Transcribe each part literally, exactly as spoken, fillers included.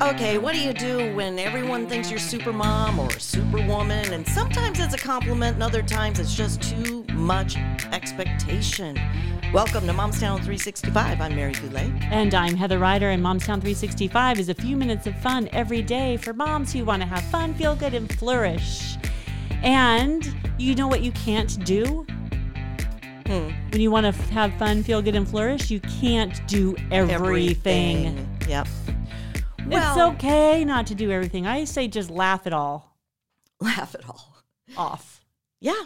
Okay, what do you do when everyone thinks you're super mom or superwoman? And sometimes it's a compliment and other times it's just too much expectation. Welcome to Momstown three sixty-five. I'm Mary Goulet. And I'm Heather Ryder, and Momstown three sixty-five is a few minutes of fun every day for moms who want to have fun, feel good, and flourish. And you know what you can't do? Hmm. When you want to have fun, feel good, and flourish, you can't do everything. Everything. Yep. It's Well, okay not to do everything. I say just laugh it all laugh it all. off. Yeah.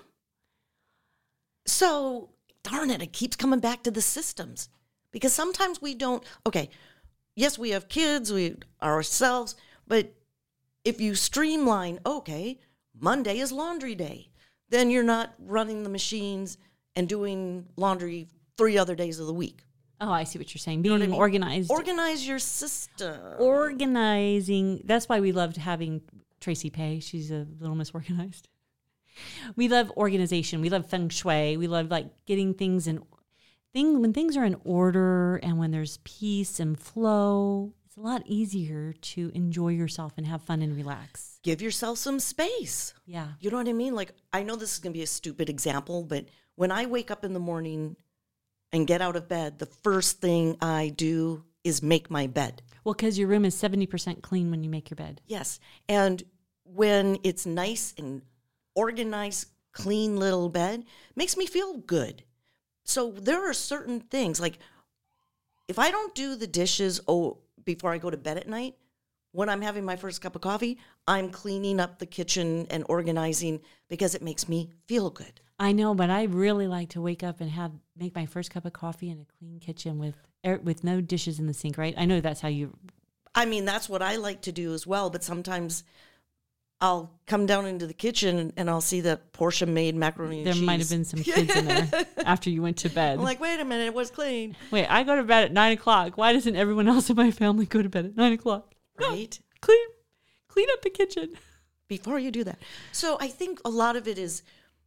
So, darn it, it keeps coming back to the systems. Because sometimes we don't, okay, yes, we have kids, we ourselves, but if you streamline, okay, Monday is laundry day, then you're not running the machines and doing laundry three other days of the week. Oh, I see what you're saying. You know Being what I mean? organized. Organize your system. Organizing. That's why we loved having Tracy Pay. She's a little misorganized. We love organization. We love feng shui. We love like getting things in thing when things are in order and when there's peace and flow. It's a lot easier to enjoy yourself and have fun and relax. Give yourself some space. Yeah. You know what I mean? Like, I know this is going to be a stupid example, but when I wake up in the morning and get out of bed, the first thing I do is make my bed. Well, because your room is seventy percent clean when you make your bed. Yes. And when it's nice and organized, clean little bed, makes me feel good. So there are certain things, like if I don't do the dishes oh, before I go to bed at night, when I'm having my first cup of coffee, I'm cleaning up the kitchen and organizing because it makes me feel good. I know, but I really like to wake up and have make my first cup of coffee in a clean kitchen with er, with no dishes in the sink, right? I know that's how you... I mean, that's what I like to do as well, but sometimes I'll come down into the kitchen and I'll see that Portia made macaroni and There cheese. might have been some kids in there after you went to bed. I'm like, wait a minute, it was clean. Wait, I go to bed at nine o'clock. Why doesn't everyone else in my family go to bed at nine o'clock? Right? Clean, clean up the kitchen. Before you do that. So I think a lot of it is,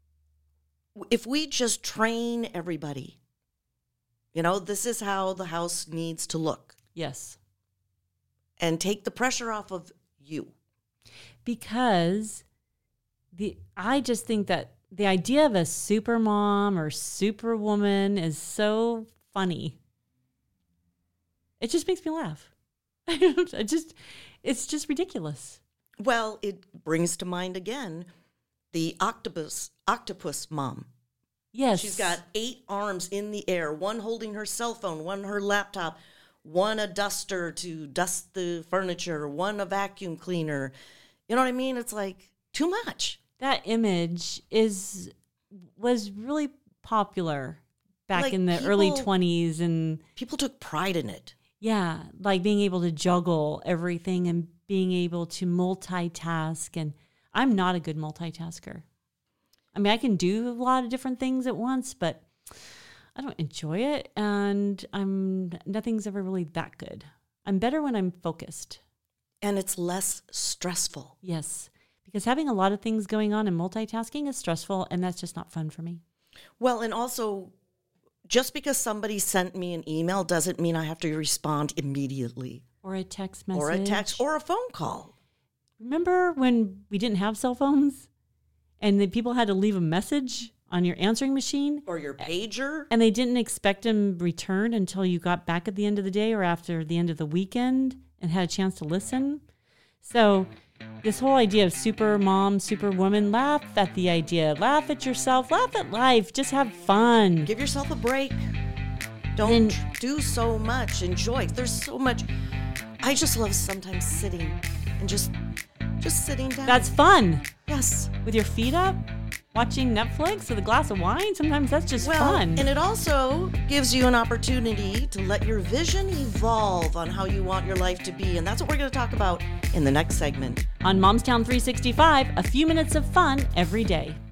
if we just train everybody, you know, this is how the house needs to look, Yes. and take the pressure off of you. Because the I just think that the idea of a super mom or superwoman is so funny. It just makes me laugh. I just, it's just ridiculous. Well, it brings to mind again the octopus octopus mom. Yes. She's got eight arms in the air, one holding her cell phone, one her laptop, one a duster to dust the furniture, one a vacuum cleaner. You know what I mean? It's like too much. That image is was really popular back Like in the early people- twenties, and People took pride in it. yeah, like being able to juggle everything and being able to multitask. And I'm not a good multitasker. I mean, I can do a lot of different things at once, but I don't enjoy it, and I'm nothing's ever really that good. I'm better when I'm focused. And it's less stressful. Yes, because having a lot of things going on and multitasking is stressful, and that's just not fun for me. Well, and also, just because somebody sent me an email doesn't mean I have to respond immediately. Or a text message. Or a text or a phone call. Remember when we didn't have cell phones and the people had to leave a message on your answering machine? Or your pager. And they didn't expect them returned until you got back at the end of the day or after the end of the weekend and had a chance to listen. So this whole idea of super mom, super woman, laugh at the idea. Laugh at yourself. Laugh at life. Just have fun. Give yourself a break. Don't And- do so much. Enjoy. There's so much. I just love sometimes sitting and just just sitting down. That's fun. yes. With your feet up, watching Netflix with a glass of wine. Sometimes that's just Well, fun. and it also gives you an opportunity to let your vision evolve on how you want your life to be. And that's what we're going to talk about in the next segment. On Momstown three sixty-five, a few minutes of fun every day.